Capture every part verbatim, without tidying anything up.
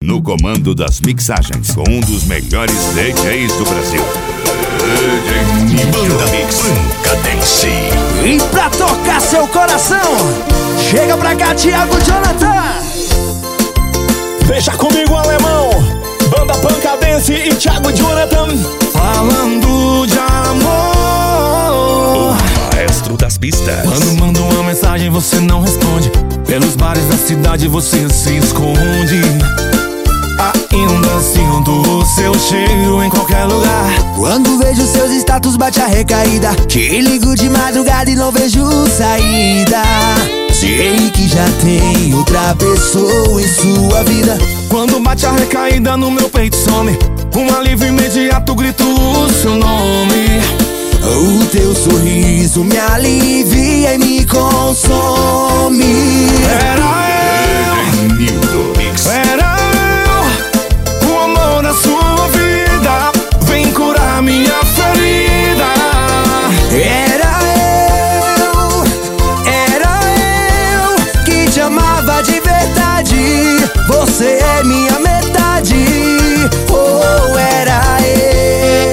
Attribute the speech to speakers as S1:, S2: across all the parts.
S1: No comando das mixagens, com um dos melhores D Js do Brasil, D J Banda Mix Cadence.
S2: E pra tocar seu coração, chega pra cá, Thiago Jonathan.
S3: Deixa comigo, alemão. Banda Pancadence e Thiago Jonathan.
S2: Falando de amor,
S1: O maestro das pistas.
S2: quando mando uma mensagem você não responde. Pelos bares da cidade você se esconde. Ainda sinto o seu cheiro em qualquer lugar.
S4: Quando vejo seus status bate a recaída. Te ligo de madrugada e não vejo saída. Sei que já tem outra pessoa em sua vida.
S2: Quando bate a recaída no meu peito some. Um alívio imediato, grito o seu nome.
S4: O teu sorriso me alivia e me consome.
S2: Era eu,
S1: D J Nildo Mix.
S2: era eu, o amor da sua vida. Vem curar minha ferida.
S4: Era eu, era eu que te amava de verdade. Você é minha metade. Oh, era eu.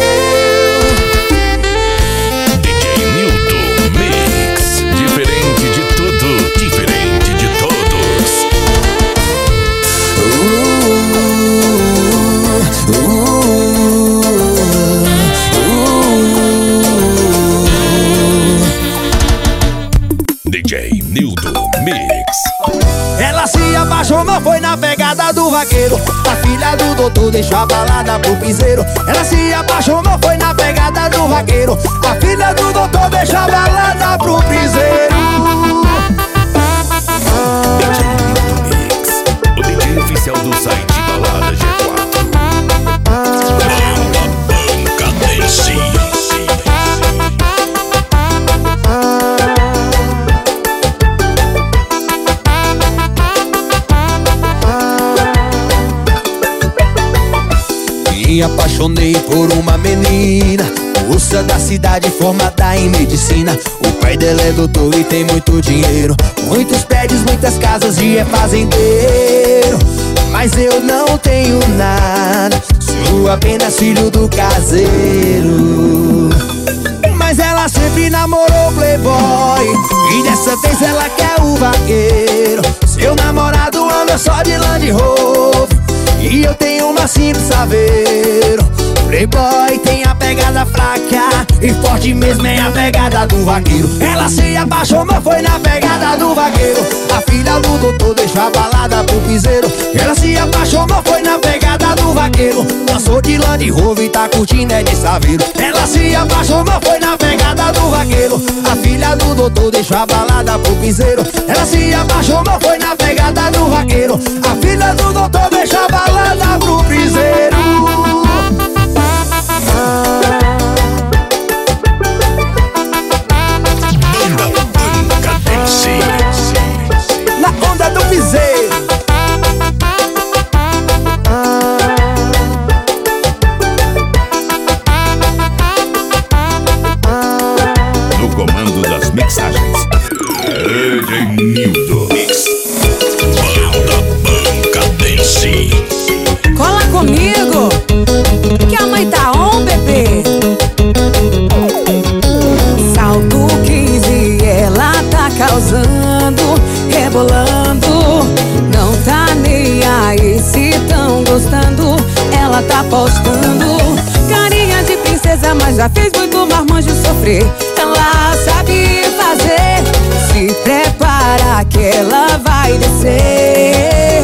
S1: D J Nildo Mix. Diferente de tudo, diferente de todos.
S4: Uh, uh, uh.
S1: D J Nildo Mix.
S4: Ela se apaixonou, foi na pegada do vaqueiro. A filha do doutor deixou a balada pro piseiro. Ela se apaixonou, foi na pegada do vaqueiro. A filha do doutor deixou a balada pro piseiro.
S1: D J Nildo Mix. O D J oficial do site Balada G quatro. Banda Pancadence.
S4: Me apaixonei por uma menina, moça da cidade formada em medicina. O pai dela é doutor e tem muito dinheiro, muitos prédios, muitas casas e é fazendeiro. Mas eu não tenho nada, sou apenas filho do caseiro. Mas ela sempre namorou playboy e dessa vez ela quer o vaqueiro. Seu namorado anda só de Land Rover e eu tenho uma simples Saveiro. Playboy tem a pegada fraca e forte mesmo é a pegada do vaqueiro. Ela se apaixonou, foi na pegada do vaqueiro. A filha do doutor deixou a balada pro piseiro. Ela se apaixonou, foi na pegada do vaqueiro. Dançou de Land Rover e tá curtindo é de Saveiro. Ela se apaixonou, foi na pegada do vaqueiro. A filha do doutor deixou a balada pro piseiro. Ela se apaixonou, foi na pegada do vaqueiro. A filha do doutor deixou a balada pro piseiro.
S1: Banda Pancadence.
S4: Na onda do piseiro.
S1: No comando das mixagens, D J Nildo Mix. Banda Pancadence.
S5: Cola comigo, que a mãe tá on, bebê. Salto quinze, ela tá causando, rebolando. Não tá nem aí se tão gostando. Ela tá postando carinha de princesa, mas já fez muito marmanjo sofrer. Ela sabe fazer, se prepara que ela vai descer.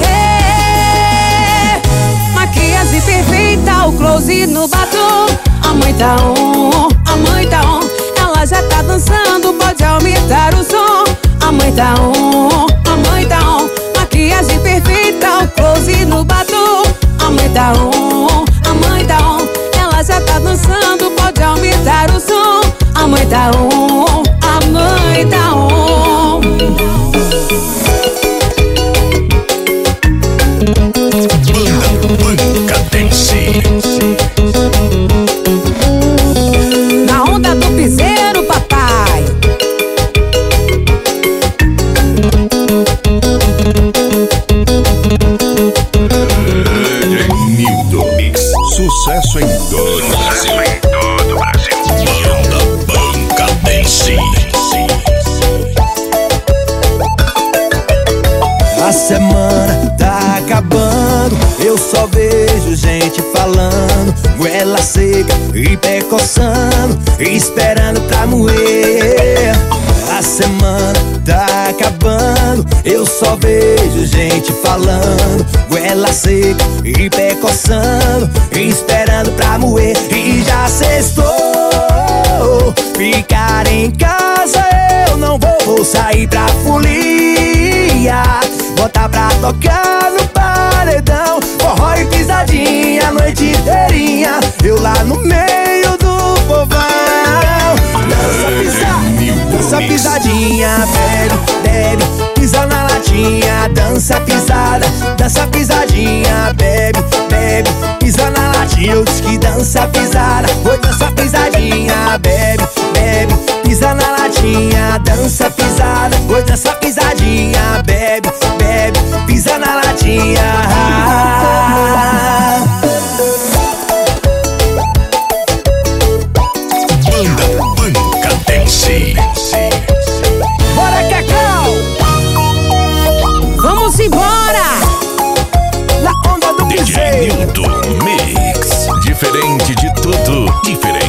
S5: Maquiagem perfeita, o close no batom. A mãe tá on, a mãe tá on. Ela já tá dançando, pode aumentar o som. A mãe tá on, a mãe tá on. Maquiagem perfeita, o close no batom. A mãe tá on, a mãe tá on. Ela já tá dançando, pode aumentar o som. A mãe tá on, a mãe tá on.
S1: Banda Pancadence.
S5: Na onda do piseiro, papai.
S1: Sucesso em todo o Brasil. Em todo o Brasil. Banda Bancadense.
S4: A semana tá acabando, eu só vejo gente falando, goela seca e pé coçando, esperando pra moer. A semana tá acabando, eu só vejo gente falando, goela seca e pé coçando, esperando pra moer. E já sextou, ficar em casa eu não vou, vou sair pra folia, botar pra tocar no paredão, forró e pisadinha a noite inteirinha, eu lá no meio do povão. Dança, pisa, dança pisadinha, bebe, bebe, pisa na latinha. Dança pisada, dança pisadinha, bebe, bebe, pisa na latinha. Eu disse que dança pisada, oi, dança pisadinha, bebe, bebe, pisa na latinha. Dança pisada, oi, dança pisadinha, bebe, bebe, pisa na latinha.
S1: Banda Bancadense.
S4: Bora, Cacau!
S5: Vamos embora!
S4: Na onda do
S1: D J
S4: piseiro.
S1: Nilton Mix. Diferente de tudo, diferente.